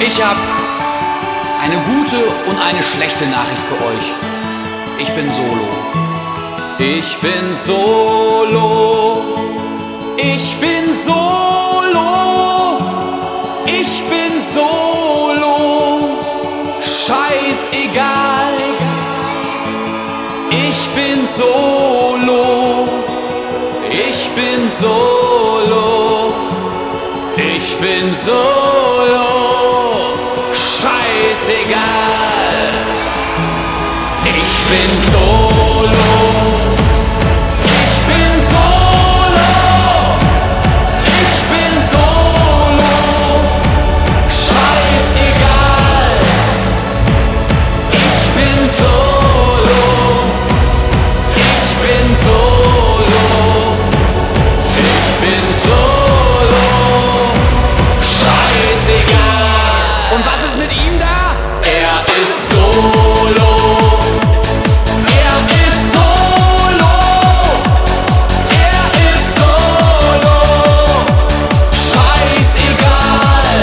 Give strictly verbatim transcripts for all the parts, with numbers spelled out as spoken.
Ich habe eine gute und eine schlechte Nachricht für euch. Ich bin solo. Ich bin solo. Ich bin solo. Ich bin solo. Scheißegal. Ich bin solo. Ich bin solo. Ich bin solo. Scheißegal. Ich bin solo. Ich bin solo. Ich bin solo. Scheißegal. Ich bin solo. Ich bin solo. Ich bin solo. Scheißegal. Und was ist mit ihm da? Er ist solo. Er ist solo. Er ist solo. Scheißegal.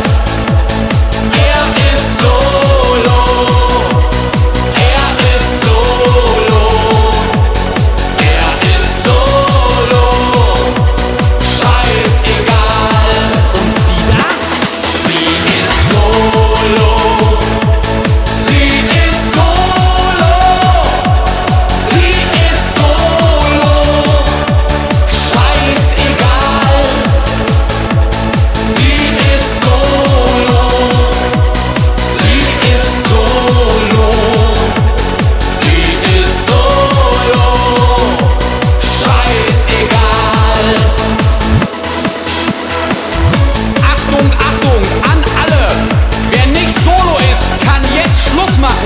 Er ist solo. Er ist solo. Er ist solo. Scheißegal. Und die da? Sie ist solo. Sie ist solo. Sie ist solo. Scheißegal. Sie ist solo. Sie ist solo. Sie ist solo. Scheißegal. Achtung, Achtung, an alle! Wer nicht solo ist, kann jetzt Schluss machen.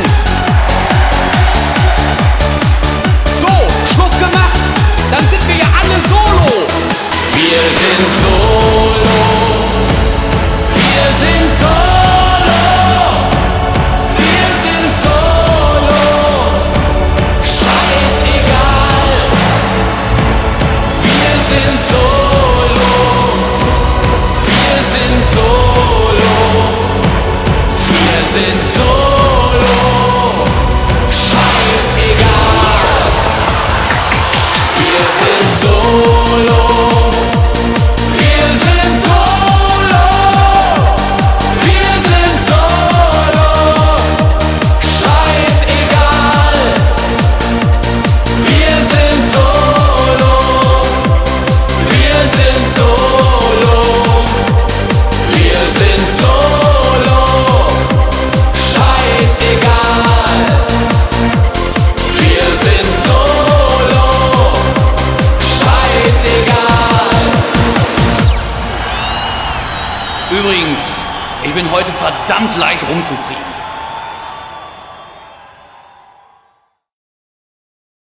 So, Schluss gemacht. Dann sind wir ja alle solo. Wir sind solo. Wir sind solo. Wir sind solo. Scheißegal. Wir sind solo. Wir sind solo. Wir sind solo. Scheißegal. Wir sind solo. Wir sind solo. Wir sind solo. Scheißegal. Wir sind solo. Wir sind solo. Wir sind solo. Scheißegal. Wir sind solo. Scheißegal. Übrigens, ich bin heute verdammt leicht rumzukriegen.